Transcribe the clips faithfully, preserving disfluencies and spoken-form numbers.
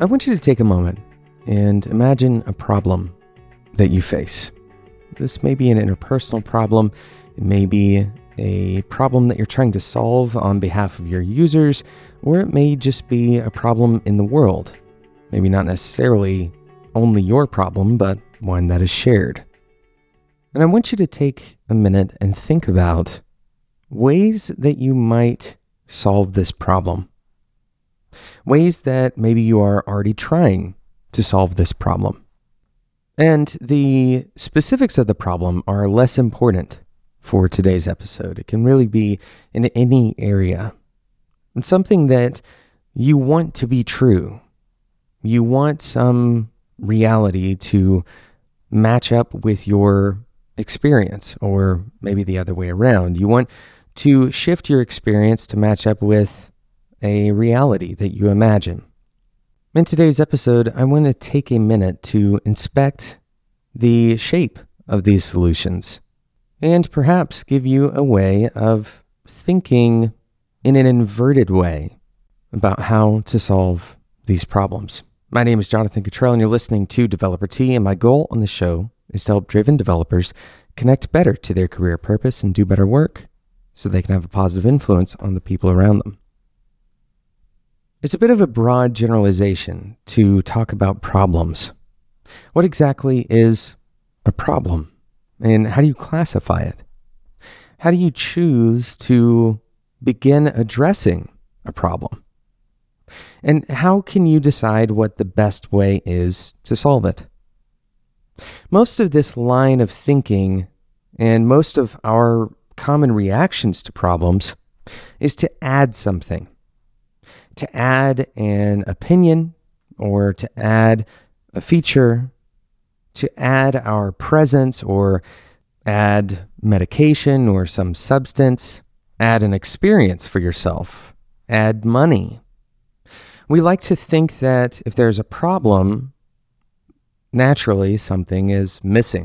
I want you to take a moment and imagine a problem that you face. This may be an interpersonal problem. It may be a problem that you're trying to solve on behalf of your users, or it may just be a problem in the world. Maybe not necessarily only your problem, but one that is shared. And I want you to take a minute and think about ways that you might solve this problem. Ways that maybe you are already trying to solve this problem. And the specifics of the problem are less important for today's episode. It can really be in any area. It's something that you want to be true. You want some reality to match up with your experience, or maybe the other way around. You want to shift your experience to match up with a reality that you imagine. In today's episode, I want to take a minute to inspect the shape of these solutions and perhaps give you a way of thinking in an inverted way about how to solve these problems. My name is Jonathan Cottrell, and you're listening to Developer Tea, and my goal on the show is to help driven developers connect better to their career purpose and do better work so they can have a positive influence on the people around them. It's a bit of a broad generalization to talk about problems. What exactly is a problem, and how do you classify it? How do you choose to begin addressing a problem? And how can you decide what the best way is to solve it? Most of this line of thinking and most of our common reactions to problems is to add something. To add an opinion, or to add a feature, to add our presence, or add medication or some substance, add an experience for yourself, add money. We like to think that if there's a problem, naturally something is missing.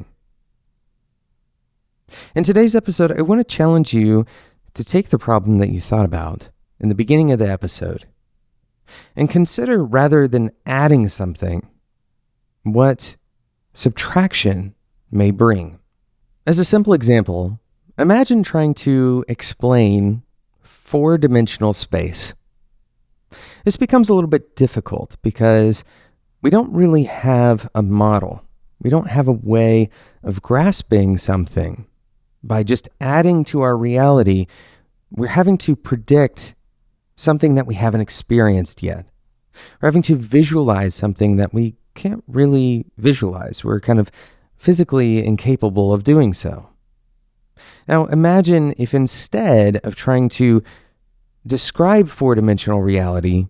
In today's episode, I want to challenge you to take the problem that you thought about in the beginning of the episode and consider, rather than adding something, what subtraction may bring. As a simple example, imagine trying to explain four-dimensional space. This becomes a little bit difficult because we don't really have a model. We don't have a way of grasping something. By just adding to our reality, we're having to predict something that we haven't experienced yet. We're having to visualize something that we can't really visualize. We're kind of physically incapable of doing so. Now, imagine if instead of trying to describe four-dimensional reality,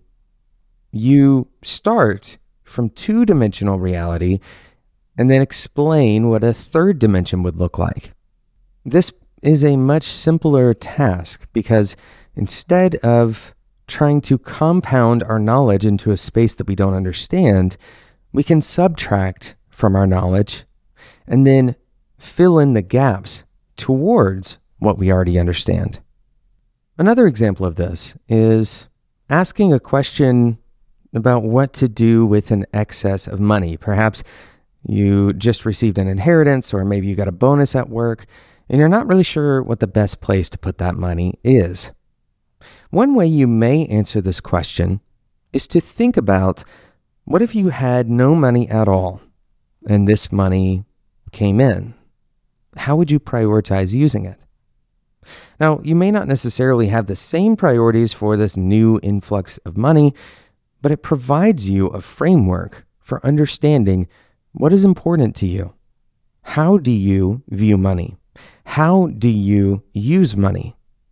you start from two-dimensional reality and then explain what a third dimension would look like. This is a much simpler task because instead of trying to compound our knowledge into a space that we don't understand, we can subtract from our knowledge and then fill in the gaps towards what we already understand. Another example of this is asking a question about what to do with an excess of money. Perhaps you just received an inheritance, or maybe you got a bonus at work, and you're not really sure what the best place to put that money is. One way you may answer this question is to think about, what if you had no money at all and this money came in? How would you prioritize using it? Now, you may not necessarily have the same priorities for this new influx of money, but it provides you a framework for understanding what is important to you. How do you view money? How do you use money?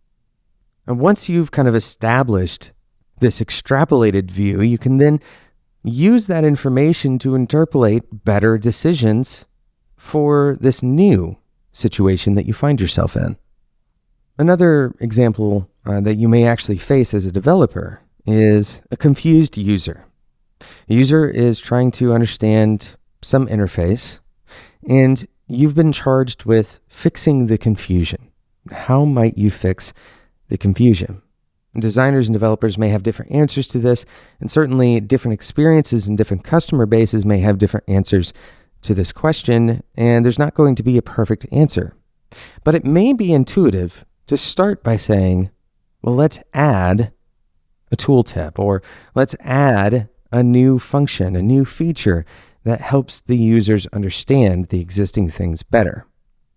And once you've kind of established this extrapolated view, you can then use that information to interpolate better decisions for this new situation that you find yourself in. Another example uh, that you may actually face as a developer is a confused user. A user is trying to understand some interface, and you've been charged with fixing the confusion. How might you fix the confusion? Designers and developers may have different answers to this, and certainly different experiences and different customer bases may have different answers to this question, and there's not going to be a perfect answer. But it may be intuitive to start by saying, well, let's add a tooltip, or let's add a new function, a new feature that helps the users understand the existing things better.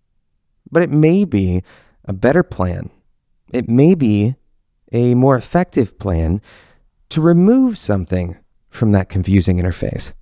But it may be a better plan. It may be a more effective plan to remove something from that confusing interface.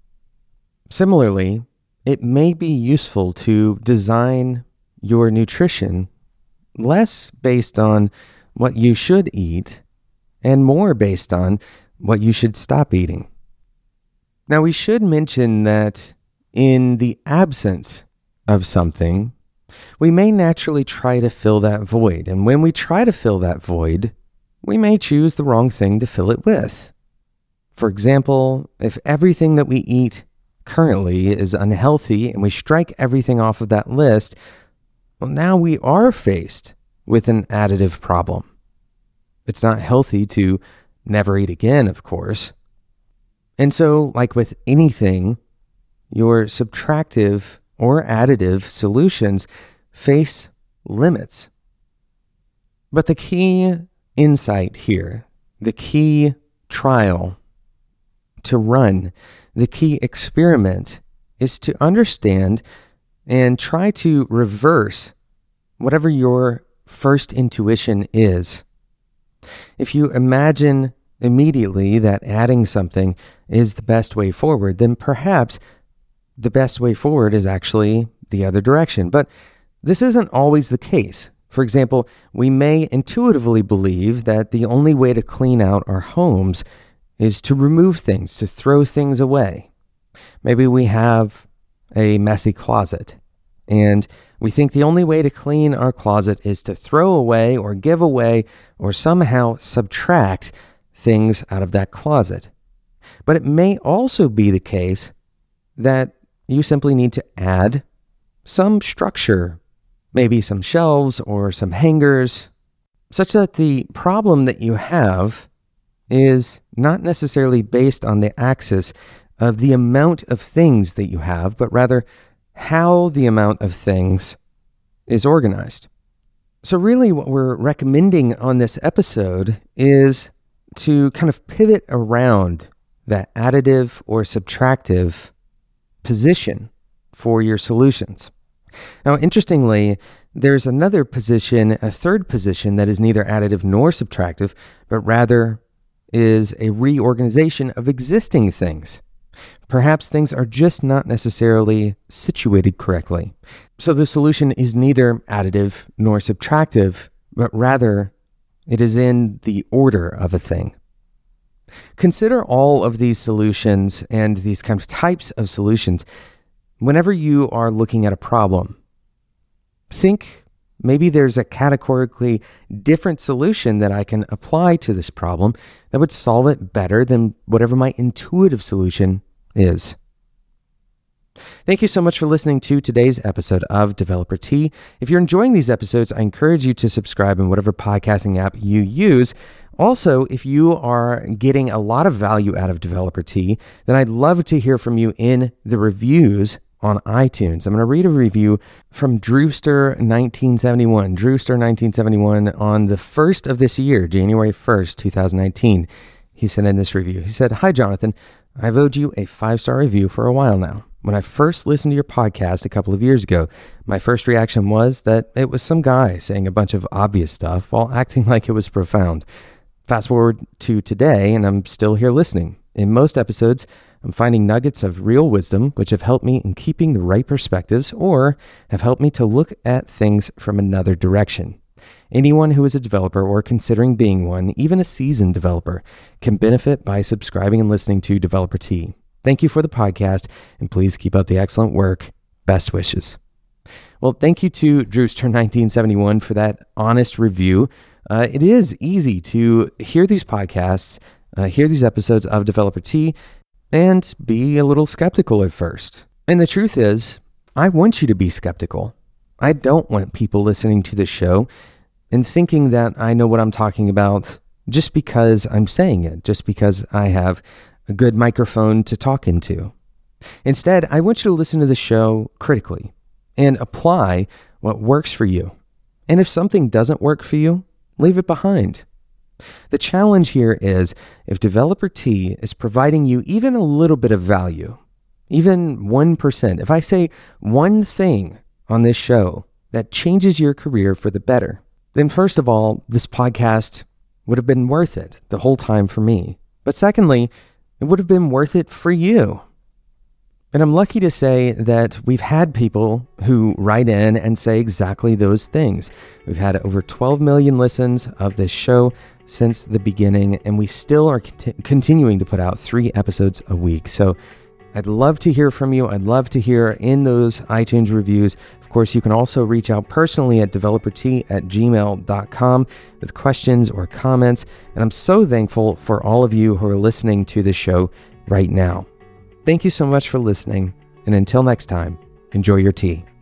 Similarly, it may be useful to design your nutrition less based on what you should eat and more based on what you should stop eating. Now, we should mention that in the absence of something, we may naturally try to fill that void. And when we try to fill that void, we may choose the wrong thing to fill it with. For example, if everything that we eat currently is unhealthy and we strike everything off of that list, well, now we are faced with an additive problem. It's not healthy to never eat again, of course. And so, like with anything, your subtractive or additive solutions face limits. But the key insight here, the key trial to run, the key experiment is to understand and try to reverse whatever your first intuition is. If you imagine immediately that adding something is the best way forward, then perhaps the best way forward is actually the other direction. But this isn't always the case. For example, we may intuitively believe that the only way to clean out our homes is to remove things, to throw things away. Maybe we have a messy closet, and we think the only way to clean our closet is to throw away or give away or somehow subtract things out of that closet. But it may also be the case that you simply need to add some structure, maybe some shelves or some hangers, such that the problem that you have is not necessarily based on the axis of the amount of things that you have, but rather how the amount of things is organized. So really what we're recommending on this episode is to kind of pivot around that additive or subtractive position for your solutions. Now, interestingly, there's another position, a third position that is neither additive nor subtractive, but rather is a reorganization of existing things. Perhaps things are just not necessarily situated correctly. So the solution is neither additive nor subtractive, but rather it is in the order of a thing. Consider all of these solutions and these kind of types of solutions whenever you are looking at a problem. Think maybe there's a categorically different solution that I can apply to this problem that would solve it better than whatever my intuitive solution is. Thank you so much for listening to today's episode of Developer Tea. If you're enjoying these episodes, I encourage you to subscribe in whatever podcasting app you use. Also, if you are getting a lot of value out of Developer Tea, then I'd love to hear from you in the reviews on iTunes. I'm going to read a review from Drewster nineteen seventy-one. Drewster nineteen seventy-one on the first of this year, January first, twenty nineteen. He sent in this review. He said, "Hi, Jonathan. I've owed you a five-star review for a while now. When I first listened to your podcast a couple of years ago, my first reaction was that it was some guy saying a bunch of obvious stuff while acting like it was profound. Fast forward to today, and I'm still here listening. In most episodes, I'm finding nuggets of real wisdom, which have helped me in keeping the right perspectives or have helped me to look at things from another direction. Anyone who is a developer or considering being one, even a seasoned developer, can benefit by subscribing and listening to Developer Tea. Thank you for the podcast, and please keep up the excellent work. Best wishes." Well, thank you to Drewster nineteen seventy-one for that honest review. Uh, it is easy to hear these podcasts, uh, hear these episodes of Developer Tea, and be a little skeptical at first. And the truth is, I want you to be skeptical. I don't want people listening to this show and thinking that I know what I'm talking about just because I'm saying it, just because I have a good microphone to talk into. Instead, I want you to listen to the show critically and apply what works for you. And if something doesn't work for you, leave it behind. The challenge here is if Developer T is providing you even a little bit of value, even one percent, if I say one thing on this show that changes your career for the better, then first of all, this podcast would have been worth it the whole time for me. But secondly, it would have been worth it for you. And I'm lucky to say that we've had people who write in and say exactly those things. We've had over twelve million listens of this show since the beginning, and we still are cont- continuing to put out three episodes a week. So I'd love to hear from you. I'd love to hear in those iTunes reviews. Of course, you can also reach out personally at developer t at gmail dot com with questions or comments. And I'm so thankful for all of you who are listening to the show right now. Thank you so much for listening. And until next time, enjoy your tea.